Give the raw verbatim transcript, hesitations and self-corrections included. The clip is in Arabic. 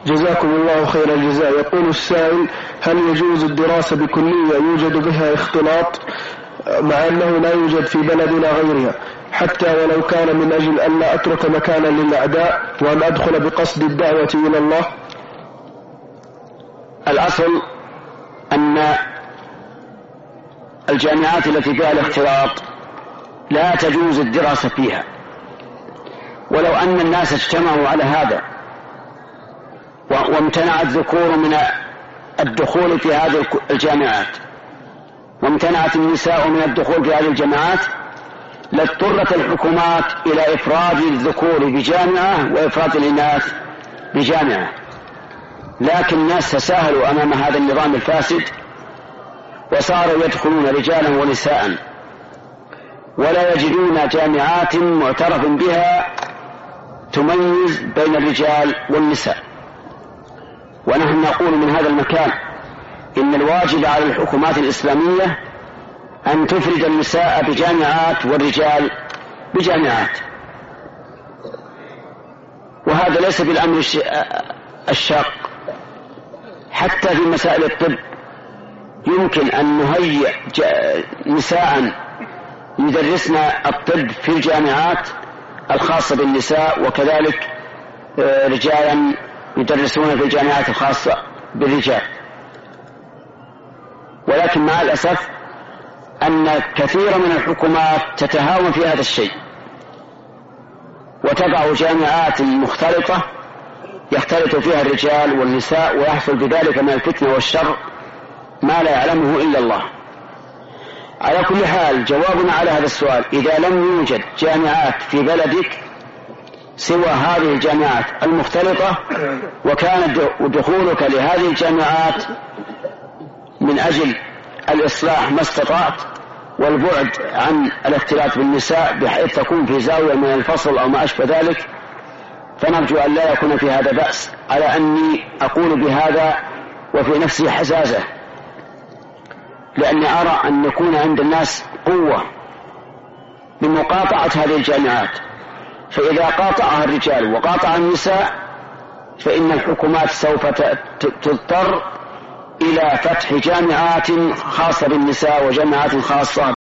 جزاكم الله خير الجزاء. يقول السائل: هل يجوز الدراسة بكلية يوجد بها اختلاط مع أنه لا يوجد في بلدنا غيرها، حتى ولو كان من أجل أن لا أترك مكانا للأعداء وأن أدخل بقصد الدعوة إلى الله؟ الأصل أن الجامعات التي فيها الاختلاط لا تجوز الدراسة فيها، ولو أن الناس اجتمعوا على هذا وامتنع الذكور من الدخول في هذه الجامعات وامتنعت النساء من الدخول في هذه الجامعات لاضطرت الحكومات إلى إفراد الذكور بجامعة وإفراد الإناث بجامعة، لكن الناس تساهلوا أمام هذا النظام الفاسد وصاروا يدخلون رجالا ونساء ولا يجدون جامعات معترف بها تميز بين الرجال والنساء. ونحن نقول من هذا المكان إن الواجب على الحكومات الإسلامية أن تفرد النساء بجامعات والرجال بجامعات، وهذا ليس بالأمر الشاق. حتى في مسائل الطب يمكن أن نهيئ نساء يدرسن الطب في الجامعات الخاصة بالنساء، وكذلك رجالا يدرسون في الجامعات الخاصة بالرجال. ولكن مع الأسف أن كثير من الحكومات تتهاون في هذا الشيء وتضع جامعات مختلطة يختلط فيها الرجال والنساء، ويحصل بذلك من الفتنة والشر ما لا يعلمه إلا الله. على كل حال، جوابنا على هذا السؤال: إذا لم يوجد جامعات في بلدك سوى هذه الجامعات المختلطة وكان دخولك لهذه الجامعات من أجل الإصلاح ما استطعت والبعد عن الاختلاط بالنساء بحيث تكون في زاوية من الفصل أو ما أشبه ذلك، فنرجو أن لا يكون في هذا بأس، على أني أقول بهذا وفي نفسي حزازة، لأني أرى أن يكون عند الناس قوة بمقاطعة هذه الجامعات، فإذا قاطعها الرجال وقاطع النساء فإن الحكومات سوف تضطر إلى فتح جامعات خاصة بالنساء وجامعات خاصة